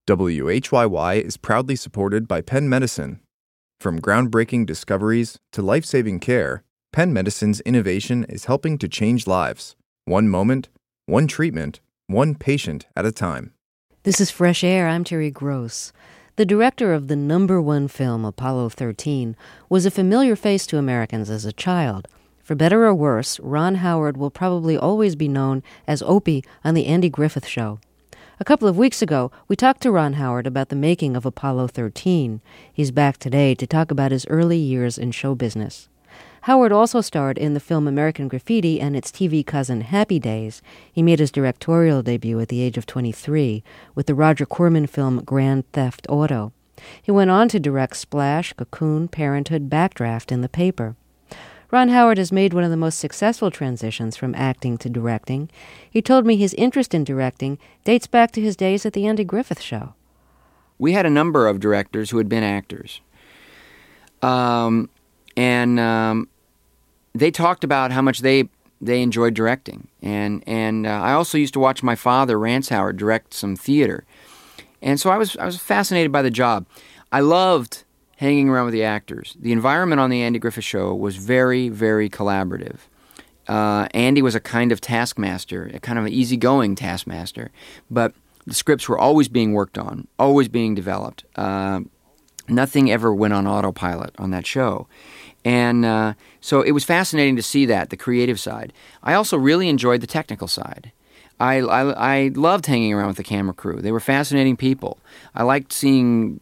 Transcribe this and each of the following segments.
WHYY is proudly supported by Penn Medicine. From groundbreaking discoveries to life-saving care, Penn Medicine's innovation is helping to change lives. One moment, one treatment, one patient at a time. This is Fresh Air. I'm Terry Gross. The director of the #1 film, Apollo 13, was a familiar face to Americans as a child. For better or worse, Ron Howard will probably always be known as Opie on The Andy Griffith Show. A couple of weeks ago, we talked to Ron Howard about the making of Apollo 13. He's back today to talk about his early years in show business. Howard also starred in the film American Graffiti and its TV cousin Happy Days. He made his directorial debut at the age of 23 with the Roger Corman film Grand Theft Auto. He went on to direct Splash, Cocoon, Parenthood, Backdraft, and The Paper. Ron Howard has made one of the most successful transitions from acting to directing. He told me his interest in directing dates back to his days at the Andy Griffith Show. We had a number of directors who had been actors. They talked about how much they enjoyed directing. And I also used to watch my father, Rance Howard, direct some theater. And so I was fascinated by the job. I loved hanging around with the actors. The environment on the Andy Griffith Show was very, very collaborative. Andy was a kind of taskmaster, a kind of an easygoing taskmaster, but the scripts were always being worked on, always being developed. Nothing ever went on autopilot on that show. And so it was fascinating to see that, the creative side. I also really enjoyed the technical side. I loved hanging around with the camera crew. They were fascinating people. I liked seeing,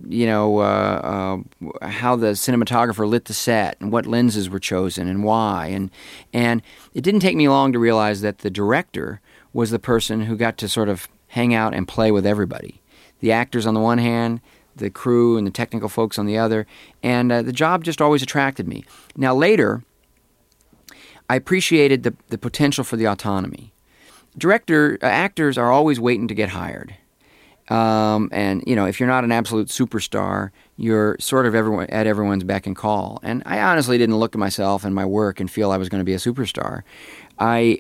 how the cinematographer lit the set and what lenses were chosen and why. And it didn't take me long to realize that the director was the person who got to sort of hang out and play with everybody. The actors on the one hand, the crew and the technical folks on the other. And the job just always attracted me. Now later, I appreciated the potential for the autonomy. Actors are always waiting to get hired. And, if you're not an absolute superstar, you're sort of at everyone's beck and call. And I honestly didn't look at myself and my work and feel I was going to be a superstar. I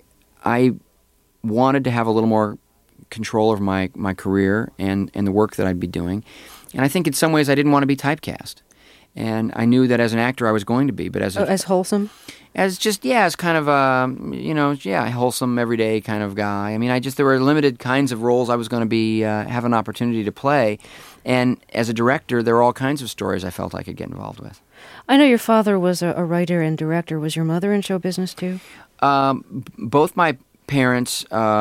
wanted to have a little more control over my career and the work that I'd be doing. And I think in some ways I didn't want to be typecast. And I knew that as an actor I was going to be, but as wholesome? As kind of a wholesome, everyday kind of guy. I mean, there were limited kinds of roles I was going to be have an opportunity to play, and as a director, there were all kinds of stories I felt I could get involved with. I know your father was a writer and director. Was your mother in show business too? Both my parents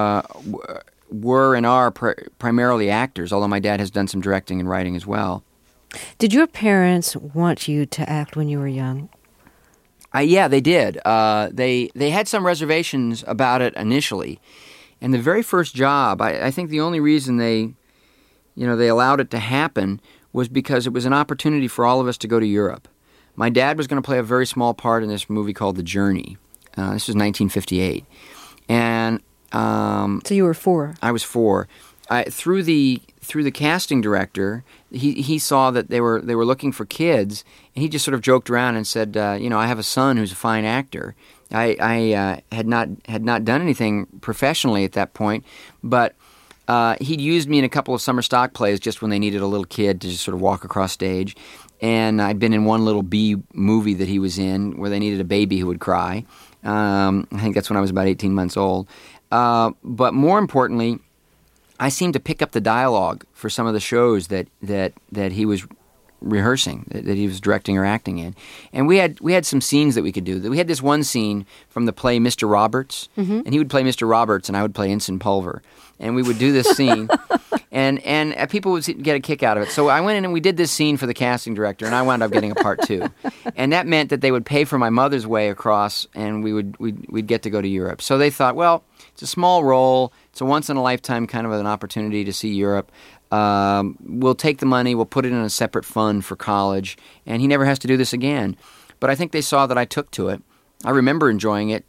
were and are primarily actors, although my dad has done some directing and writing as well. Did your parents want you to act when you were young? Yeah, they did. They had some reservations about it initially. And the very first job, I think the only reason they allowed it to happen was because it was an opportunity for all of us to go to Europe. My dad was going to play a very small part in this movie called The Journey. This was 1958. And so you were 4. I was 4. Through the casting director, he saw that they were looking for kids, and he just sort of joked around and said, I have a son who's a fine actor. I had not done anything professionally at that point, but he'd used me in a couple of summer stock plays just when they needed a little kid to just sort of walk across stage, and I'd been in one little B movie that he was in where they needed a baby who would cry. I think that's when I was about 18 months old. But more importantly, I seemed to pick up the dialogue for some of the shows that he was rehearsing, that he was directing or acting in. And we had some scenes that we could do. We had this one scene from the play Mr. Roberts, and he would play Mr. Roberts and I would play Ensign Pulver. And we would do this scene, and people would get a kick out of it. So I went in and we did this scene for the casting director, and I wound up getting a part 2. And that meant that they would pay for my mother's way across, and we'd get to go to Europe. So they thought, well, it's a small role. It's a once-in-a-lifetime kind of an opportunity to see Europe. We'll take the money, we'll put it in a separate fund for college, and he never has to do this again. But I think they saw that I took to it. I remember enjoying it,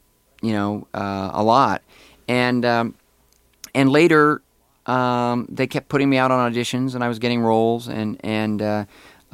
a lot. And later, they kept putting me out on auditions, and I was getting roles, and then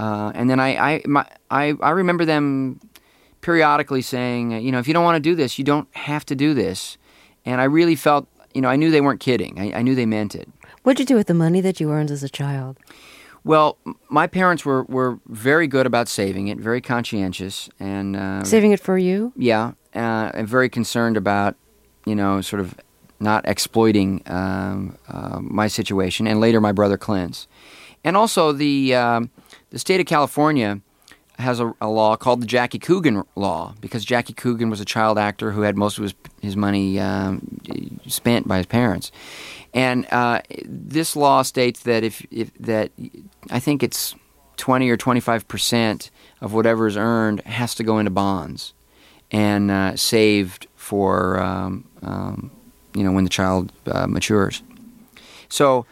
I remember them periodically saying, if you don't want to do this, you don't have to do this. And I really felt, I knew they weren't kidding. I knew they meant it. What'd you do with the money that you earned as a child? Well, my parents were very good about saving it, very conscientious, and Saving it for you? yeah, and very concerned about, sort of not exploiting my situation, and later my brother Clint's. And also the state of California has a law called the Jackie Coogan law, because Jackie Coogan was a child actor who had most of his money spent by his parents. And this law states that if I think it's 20 or 25% of whatever is earned has to go into bonds and saved for when the child matures. So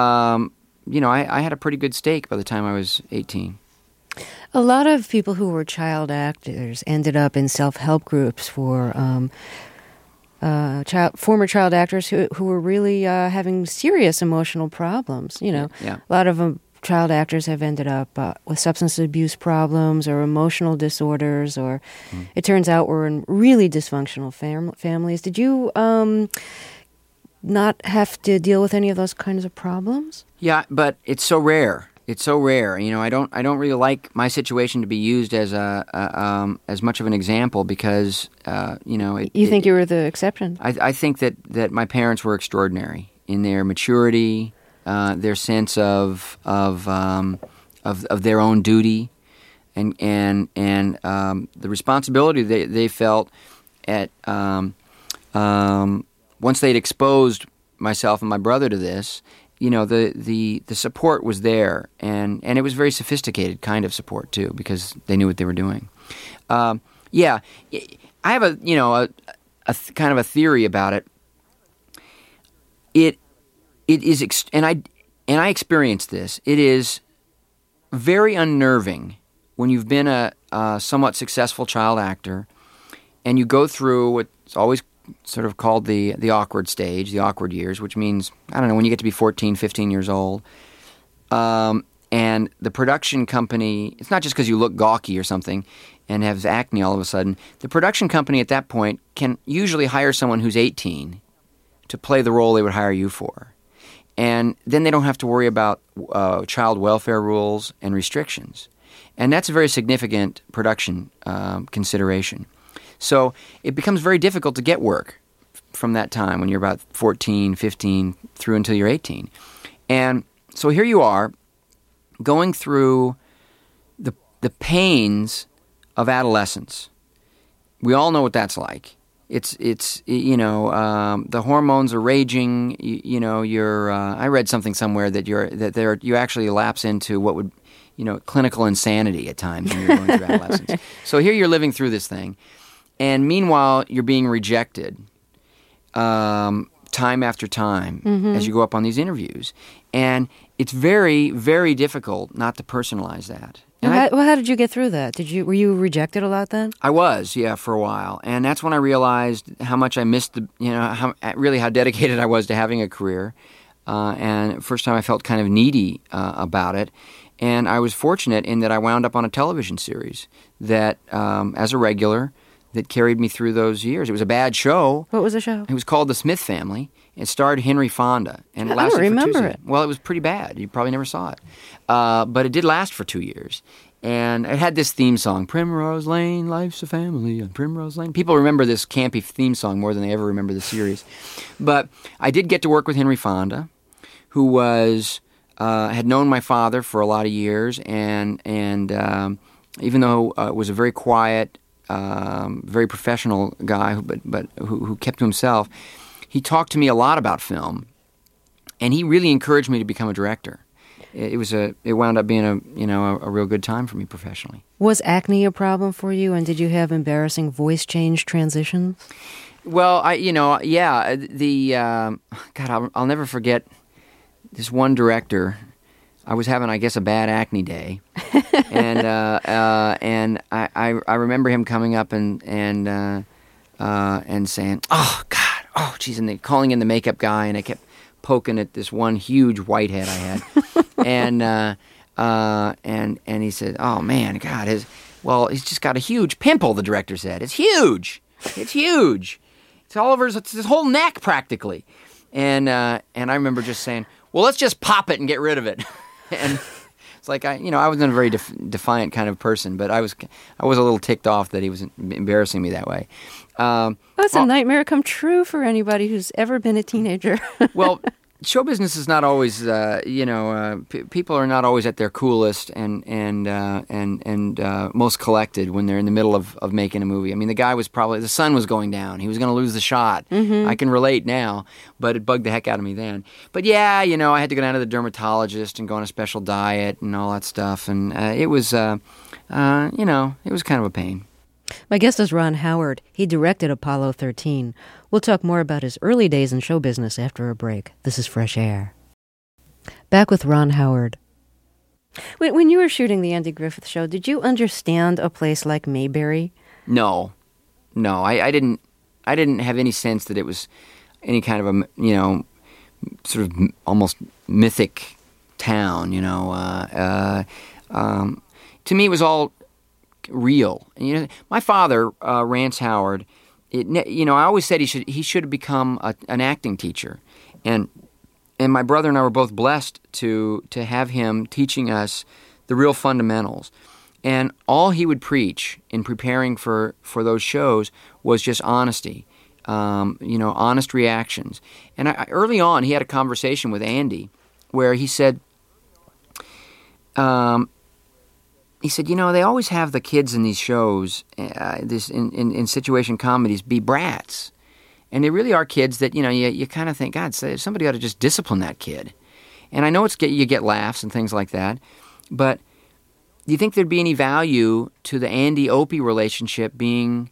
I had a pretty good stake by the time I was 18. A lot of people who were child actors ended up in self-help groups for former child actors who were really having serious emotional problems. Yeah. A lot of them, child actors have ended up with substance abuse problems or emotional disorders, or it turns out were in really dysfunctional families. Did you not have to deal with any of those kinds of problems? Yeah, but it's so rare. It's so rare. I don't really like my situation to be used as as much of an example because You think you were the exception? I think that my parents were extraordinary in their maturity, their sense of their own duty, and the responsibility they felt at once they'd exposed myself and my brother to this. The support was there, and it was very sophisticated kind of support too, because they knew what they were doing. I have a kind of a theory about it. It is, and I experienced this. It is very unnerving when you've been a somewhat successful child actor, and you go through what's always sort of called the awkward stage, the awkward years, which means, I don't know, when you get to be 14, 15 years old, and the production company, it's not just because you look gawky or something and have acne all of a sudden. The production company at that point can usually hire someone who's 18 to play the role they would hire you for. And then they don't have to worry about child welfare rules and restrictions. And that's a very significant production consideration. So it becomes very difficult to get work from that time when you're about 14, 15, through until you're 18. And so here you are going through the pains of adolescence. We all know what that's like. It's the hormones are raging. You're. I read something somewhere that you actually lapse into what would, clinical insanity at times when you're going through adolescence. So here you're living through this thing. And meanwhile, you're being rejected time after time as you go up on these interviews. And it's very, very difficult not to personalize that. And how did you get through that? Were you rejected a lot then? I was, yeah, for a while. And that's when I realized how much I missed how dedicated I was to having a career. And first time I felt kind of needy about it. And I was fortunate in that I wound up on a television series that, as a regular, that carried me through those years. It was a bad show. What was the show? It was called The Smith Family. It starred Henry Fonda. And it lasted I don't remember for 2 seasons. it. Well, it was pretty bad. You probably never saw it. But it did last for 2 years. And it had this theme song, Primrose Lane, life's a family on Primrose Lane. People remember this campy theme song more than they ever remember the series. But I did get to work with Henry Fonda, who was had known my father for a lot of years. And even though it was a very quiet, very professional guy, but who kept to himself, he talked to me a lot about film, and he really encouraged me to become a director. It wound up being a real good time for me professionally. Was acne a problem for you, and did you have embarrassing voice change transitions? Well, I'll never forget this one director. I was having, I guess, a bad acne day, and I remember him coming up and saying, "Oh God, oh geez," and calling in the makeup guy, and I kept poking at this one huge whitehead I had, and he said, "Oh man, God, he's just got a huge pimple." The director said, "It's huge, it's huge, it's all over, it's his whole neck practically," and I remember just saying, well, let's just pop it and get rid of it. And it's like, I wasn't a very defiant kind of person, but I was a little ticked off that he was embarrassing me that way. That's a nightmare come true for anybody who's ever been a teenager. Well, show business is not always, people are not always at their coolest and most collected when they're in the middle of making a movie. I mean, the sun was going down. He was going to lose the shot. I can relate now, but it bugged the heck out of me then. But yeah, I had to go down to the dermatologist and go on a special diet and all that stuff, and it was kind of a pain. My guest is Ron Howard. He directed Apollo 13. We'll talk more about his early days in show business after a break. This is Fresh Air. Back with Ron Howard. When you were shooting the Andy Griffith Show, did you understand a place like Mayberry? No, I didn't have any sense that it was any kind of a sort of almost mythic town. To me, it was all real. My father, Rance Howard. I always said he should have become an acting teacher, and my brother and I were both blessed to have him teaching us the real fundamentals. And all he would preach in preparing for those shows was just honesty, honest reactions. And early on, he had a conversation with Andy where he said, they always have the kids in these shows, in situation comedies, be brats. And they really are kids that, you kind of think, God, somebody ought to just discipline that kid. And I know you get laughs and things like that, but do you think there'd be any value to the Andy-Opie relationship being,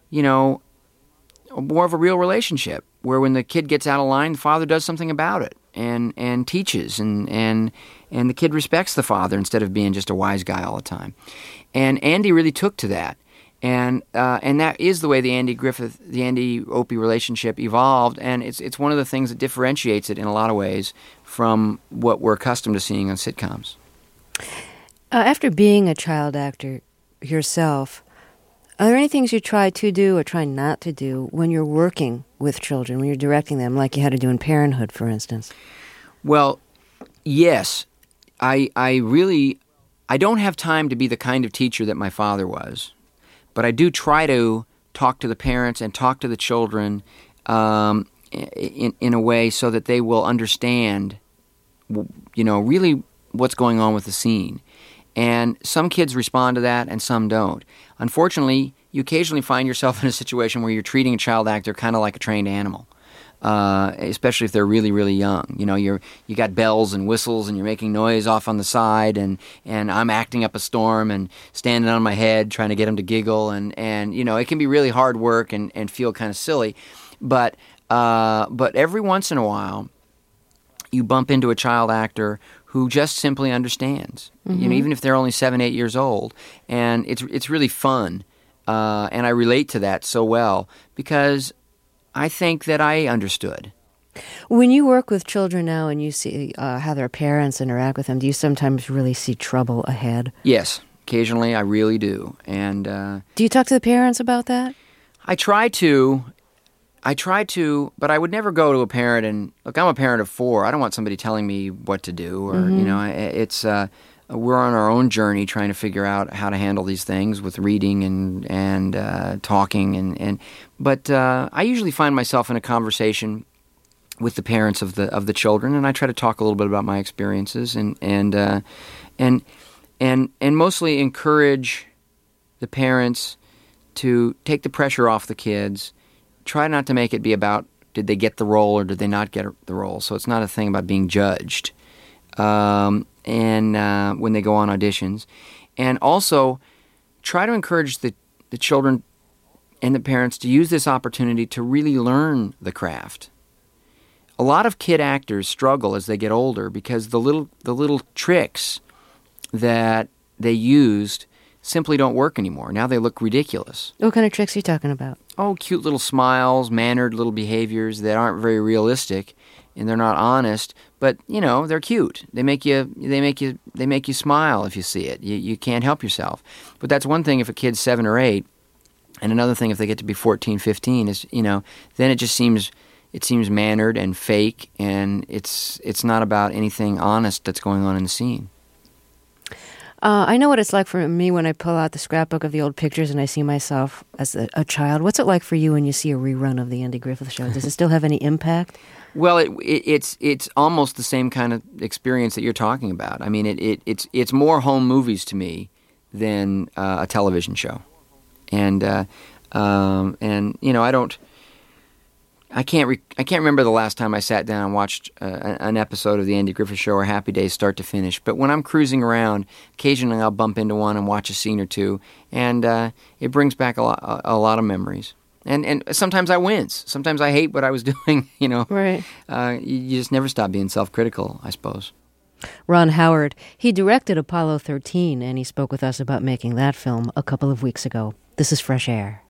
more of a real relationship, where when the kid gets out of line, the father does something about it and teaches, and the kid respects the father instead of being just a wise guy all the time. And Andy really took to that. And that is the way the Andy-Opie relationship evolved, and it's one of the things that differentiates it in a lot of ways from what we're accustomed to seeing on sitcoms. After being a child actor yourself, are there any things you try to do or try not to do when you're working with children, when you're directing them, like you had to do in Parenthood, for instance? Well, yes. I don't have time to be the kind of teacher that my father was. But I do try to talk to the parents and talk to the children in a way so that they will understand, really what's going on with the scene. And some kids respond to that and some don't. Unfortunately, you occasionally find yourself in a situation where you're treating a child actor kind of like a trained animal. Especially if they're really, really young. You got bells and whistles and you're making noise off on the side, and I'm acting up a storm and standing on my head trying to get them to giggle, and it can be really hard work and feel kind of silly. But every once in a while, you bump into a child actor who just simply understands. Mm-hmm. Even if they're only 7, 8 years old, and it's really fun. And I relate to that so well because I think that I understood. When you work with children now and you see how their parents interact with them, do you sometimes really see trouble ahead? Yes, occasionally I really do. And do you talk to the parents about that? I try to, but I would never go to a parent and, look, I'm a parent of 4. I don't want somebody telling me what to do. Or, it's we're on our own journey trying to figure out how to handle these things with reading and talking. But I usually find myself in a conversation with the parents of the children, and I try to talk a little bit about my experiences and mostly encourage the parents to take the pressure off the kids. Try not to make it be about did they get the role or did they not get the role. So it's not a thing about being judged. When they go on auditions. And also try to encourage the children and the parents to use this opportunity to really learn the craft. A lot of kid actors struggle as they get older because the little tricks that they used simply don't work anymore. Now they look ridiculous. What kind of tricks are you talking about? Oh, cute little smiles, mannered little behaviors that aren't very realistic, and they're not honest, but they're cute. They make you smile if you see it. You can't help yourself. But that's one thing if a kid's 7 or 8, and another thing if they get to be 14, 15 is then it just seems it seems mannered and fake, and it's not about anything honest that's going on in the scene. I know what it's like for me when I pull out the scrapbook of the old pictures and I see myself as a child. What's it like for you when you see a rerun of the Andy Griffith Show? Does it still have any impact? Well, it's almost the same kind of experience that you're talking about. I mean, it's more home movies to me than a television show, and I can't remember the last time I sat down and watched an episode of the Andy Griffith Show or Happy Days start to finish. But when I'm cruising around, occasionally I'll bump into one and watch a scene or two, and it brings back a lot of memories. And sometimes I wince. Sometimes I hate what I was doing. Right. You just never stop being self-critical, I suppose. Ron Howard, he directed Apollo 13, and he spoke with us about making that film a couple of weeks ago. This is Fresh Air.